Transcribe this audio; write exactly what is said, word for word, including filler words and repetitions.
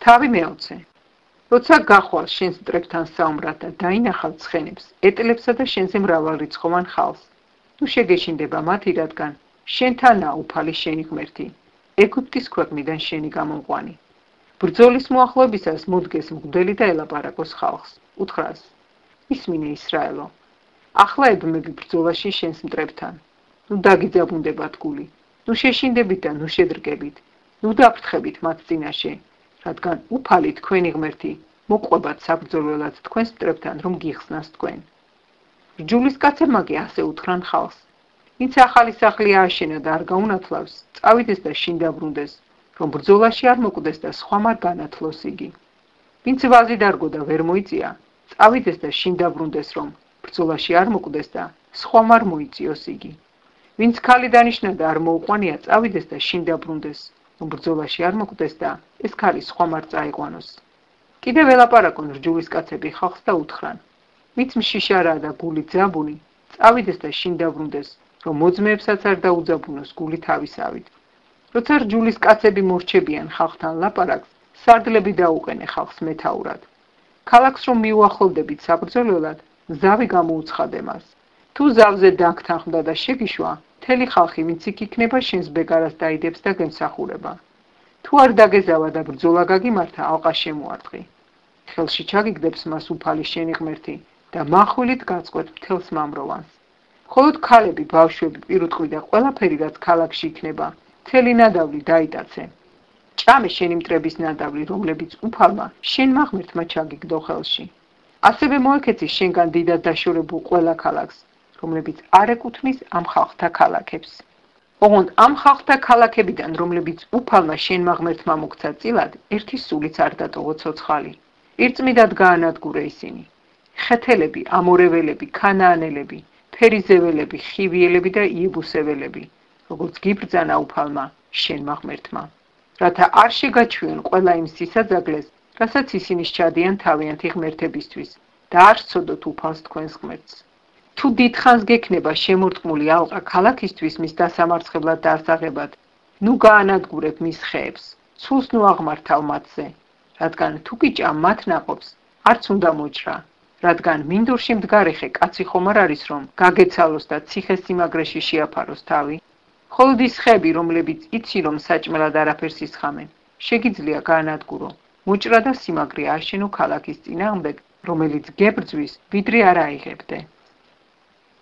თავი მეოცე. როცა გახვალ შენს მტრებთან საუბრად და დაინახავ ცხენებს, ეტელებსა და შენზე მრავალრიცხოვან ხალხს. თუ შეგეშინდება მათი, რადგან შენთანაა უფალი შენი ღმერთი, ეგვიპტის ქვეყნიდან შენი გამომყვანი. ბრძოლის მოახლოებისას მოდგეს მღვდელი და ელაპარაკოს ხალხს. უთხრას: ისმინე ისრაელო, ახლა ებმები ბრძოლაში შენს მტრებთან. ნუ დაგიძაბუნდებათ გული, ნუ შეშინდებით და ნუ შედრგებით, ნუ დაფრთხებით მათ წინაშე, რადგან უფალი თქვენი ღმერთი მოყვებათ საბრძოლველად თქვენს მტრებთან, რომ გიხსნას თქვენ. რჯულის კაცებმა კი ასე უთხრან ხალხს: ვინც ახალი სახლი ააშენა და არ გაუნათლავს, წავიდეს და შინ დაბრუნდეს, რომ ბრძოლაში არ მოკვდეს და სხვამ არ განათლოს იგი. ვინც ვაზი დარგო და ვერ მოიწია, წავიდეს და შინ დაბრუნდეს, რომ ბრძოლაში არ მოკვდეს და სხვამ არ მოიწიოს იგი. ვინც ქალი დანიშნა და არ მოუყვანია, წავიდეს და შინ დაბრუნდეს, რომ ბრძოლაში არ მოკვდეს და ეს ქალი სხვამ არ წაიყვანოს. კიდევ ელაპარაკონ რჯულის კაცები ხალხს და უთხრან: ვინც მშიშარაა და გული ძაბუნი, წავიდეს და შინ დაბრუნდეს, რომ მოძმეებსაც არ დაუძაბუნოს გული თავისავით. როცა რჯულის კაცები მორჩებიან ხალხთან ლაპარაკს, სარდლები დაუყენე ხალხს მეთაურად. ქალაქს რომ მიუახლოვდებით საბრძოლველად, ზავი გამოუცხადე მას. თუ ზავზე დაგთანხმდა და შეგიშვა, მთელი ხალხი, ვინც იქ იქნება, შენს ბეგარას დაიდებს და გემსახურება. თუ არ დაგეზავა და ბრძოლა გაგიმართა, ალყა შემოარტყი. ხელში ჩაგიგდებს მას უფალი შენი ღმერთი და მახვილით გაწყვეტ მთელს მამროვანს. მხოლოდ ქალები, ბავშვები, პირუტყვი და ყველაფერი, რაც ქალაქში იქნება, მთელი ნადავლი დაიტაცე. ჭამე შენი მტრების ნადავლი, რომლებიც უფალმა შენმა ღმერთმა ჩაგიგდო ხელში. ასევე მოექეცი შენგან დიდად დაშორებულ ყველა ქალაქს, რომლებიც არ ეკუთვნის ამ ხალხთა ქალაქებს. ოღონდ ამ ხალხთა ქალაქებიდან, რომლებიც უფალმა შენმა ღმერთმა მოგცა წილად, ერთი სულიც არ დატოვო ცოცხალი. ირწმიდად გაანადგურე ისინი: ხეთელები, ამორეველები, ქანაანელები, ფერიზეველები, ხივიელები და იებუსეველები, როგორც გიბრძანა უფალმა შენმა ღმერთმა. რათა არ შეგაჩვიონ ყველა იმ სისაძაგლეს, რასაც ისინი სჩადიან თავიანთი ღმერთებისთვის და არ სცოდოთ უფალს თქვენს ღმერთს. თუ დიდხანს გექნება შემორტყმული ალყა ქალაქისთვის მის დასამარცხებლად და ასაღებად, ნუ გაანადგურებ მის ხეებს, ცულს ნუ აღმართავ მათზე, რადგან თუ გიჭამ მათ ნაყოფს, არც უნდა მოჭრა, რადგან მინდორში მდგარი ხე კაცი ხომ არ არის, რომ გაგეცალოს და ციხეს სიმაგრეში შეაფაროს თავი. მხოლოდ ის ხეები, რომლებიც იცი, რომ საჭმელად არაფერს ისხამენ, შეგიძლია გაანადგურო, მოჭრა და სიმაგრე ააშენო ქალაქის წინააღმდეგ, რომელიც გებრძვის, ვიდრე არ აიღებდე.